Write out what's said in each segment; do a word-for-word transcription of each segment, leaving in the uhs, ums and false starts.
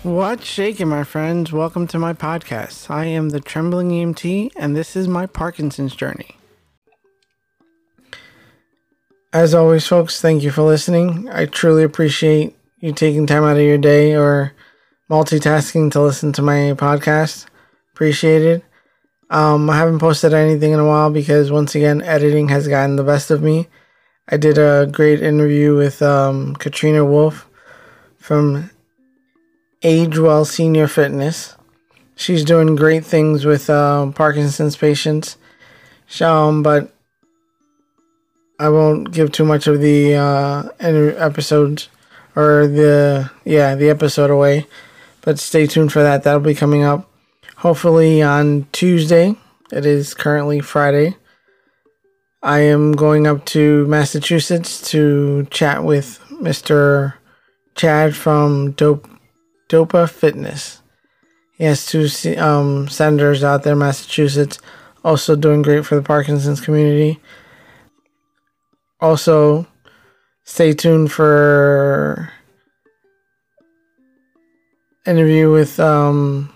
What's shaking, my friends? Welcome to my podcast. I am the Trembling E M T, and this is my Parkinson's journey. As always, folks, thank you for listening. I truly appreciate you taking time out of your day or multitasking to listen to my podcast. Appreciate it. Um, I haven't posted anything in a while because, once again, editing has gotten the best of me. I did a great interview with um, Katrina Wolf from Age Well Senior Fitness. She's doing great things with uh, Parkinson's patients. Um, but I won't give too much of the uh, episodes or the yeah the episode away. But stay tuned for that. That'll be coming up hopefully on Tuesday. It is currently Friday. I am going up to Massachusetts to chat with Mister Chad from Dope. Dopa Fitness. He has two um, senators out there in Massachusetts, also doing great for the Parkinson's community. Also, stay tuned for interview with. Um,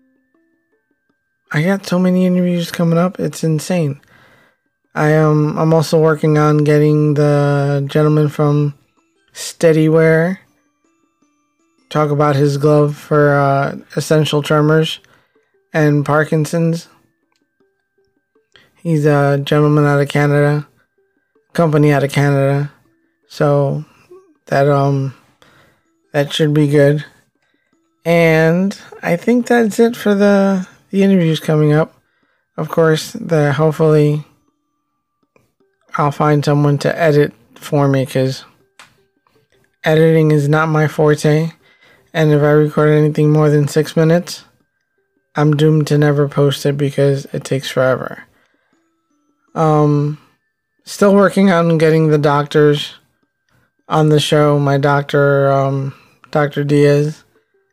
I got so many interviews coming up; it's insane. I am. I'm also working on getting the gentleman from Steadyware. Talk about his glove for uh, essential tremors and Parkinson's. He's a gentleman out of Canada, company out of Canada, so that um that should be good. And I think that's it for the the interviews coming up. Of course, the hopefully I'll find someone to edit for me because editing is not my forte. And if I record anything more than six minutes, I'm doomed to never post it because it takes forever. Um, still working on getting the doctors on the show. My doctor, um, Doctor Diaz.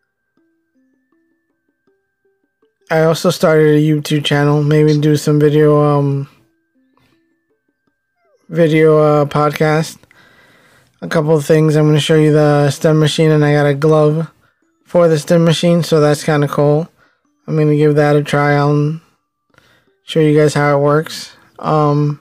I also started a YouTube channel. Maybe do some video, um, video uh, podcast. A couple of things. I'm going to show you the stem machine, and I got a glove for the stem machine, so that's kind of cool. I'm going to give that a try. I'll show you guys how it works. Um,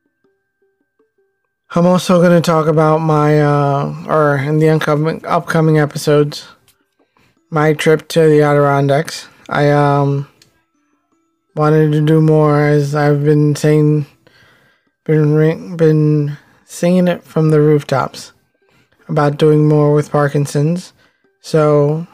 I'm also going to talk about my, uh, or in the upcoming, upcoming episodes, my trip to the Adirondacks. I um wanted to do more, as I've been saying, been been singing it from the rooftops about doing more with Parkinson's. So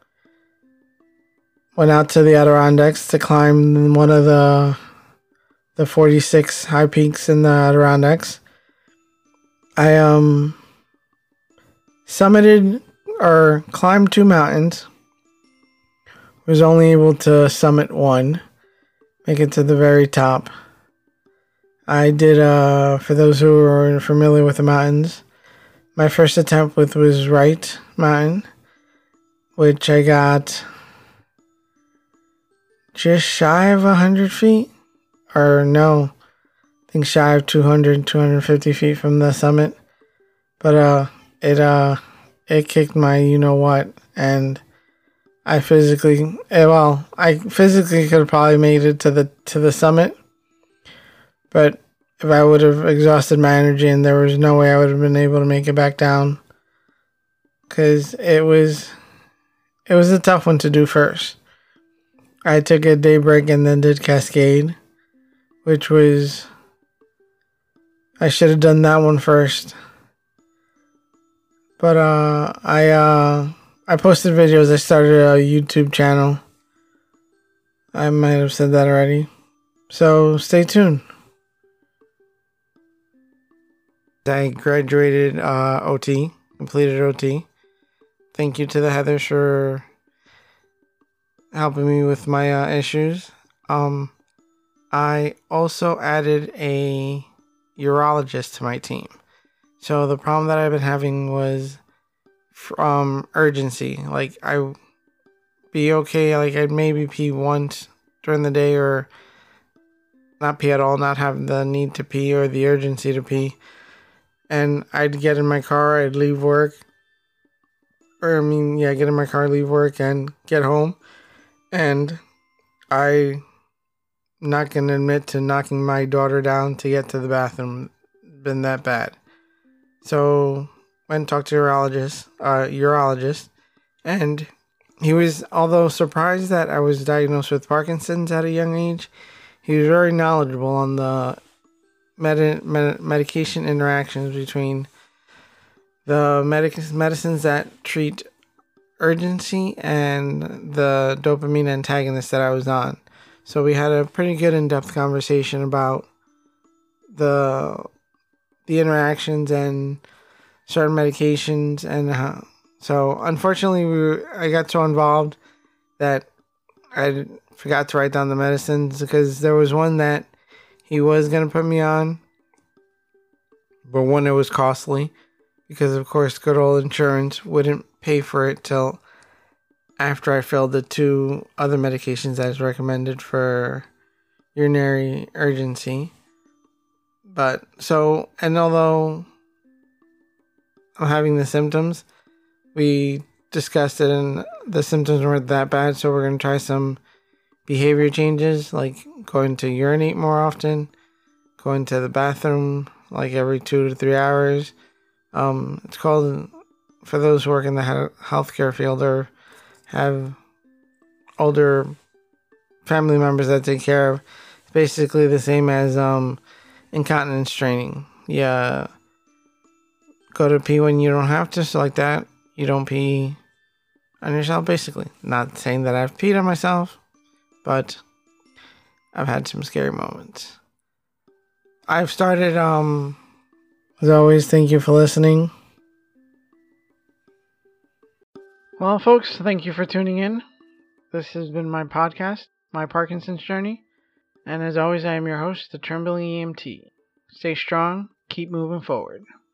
went out to the Adirondacks to climb one of the the forty-six high peaks in the Adirondacks. I um summited or climbed two mountains. Was only able to summit one, make it to the very top. I did, uh, for those who are familiar with the mountains, my first attempt with was Wright Mountain, which I got just shy of one hundred feet, or no, I think shy of two hundred, two hundred fifty feet from the summit. But, uh, it, uh, it kicked my you-know-what, and I physically, well, I physically could have probably made it to the, to the summit. But if I would have exhausted my energy, and there was no way I would have been able to make it back down, because it was it was a tough one to do first. I took a day break and then did Cascade, which was, I should have done that one first. But uh, I uh, I posted videos. I started a YouTube channel. I might have said that already, so stay tuned. I graduated uh, O T, completed O T. Thank you to the Heathers for helping me with my uh, issues. Um, I also added a urologist to my team. So the problem that I've been having was from urgency. Like, I be okay, like I'd maybe pee once during the day, or not pee at all, not have the need to pee or the urgency to pee. And I'd get in my car, I'd leave work, or I mean, yeah, get in my car, leave work, and get home. And I not gonna admit to knocking my daughter down to get to the bathroom. Been that bad. So went and talked to a urologist, uh, urologist, and he was, although surprised that I was diagnosed with Parkinson's at a young age, he was very knowledgeable on the med- med- medication interactions between the medic- medicines that treat urgency and the dopamine antagonist that I was on. So we had a pretty good in-depth conversation about the the interactions and certain medications, and how. So unfortunately, we were, I got so involved that I forgot to write down the medicines, because there was one that he was gonna put me on, but one, it was costly, because of course good old insurance wouldn't pay for it till after I filled the two other medications that is recommended for urinary urgency. But so, and although I'm having the symptoms, we discussed it and the symptoms weren't that bad, so we're going to try some behavior changes, like going to urinate more often, going to the bathroom like every two to three hours. Um, it's called, for those who work in the healthcare field or have older family members that take care of, it's basically the same as um, incontinence training. Yeah, go to pee when you don't have to, so like that, you don't pee on yourself, basically. Not saying that I've peed on myself, but I've had some scary moments. I've started, um, as always, thank you for listening. Well, folks, thank you for tuning in. This has been my podcast, My Parkinson's Journey. And as always, I am your host, the Trembling E M T. Stay strong, keep moving forward.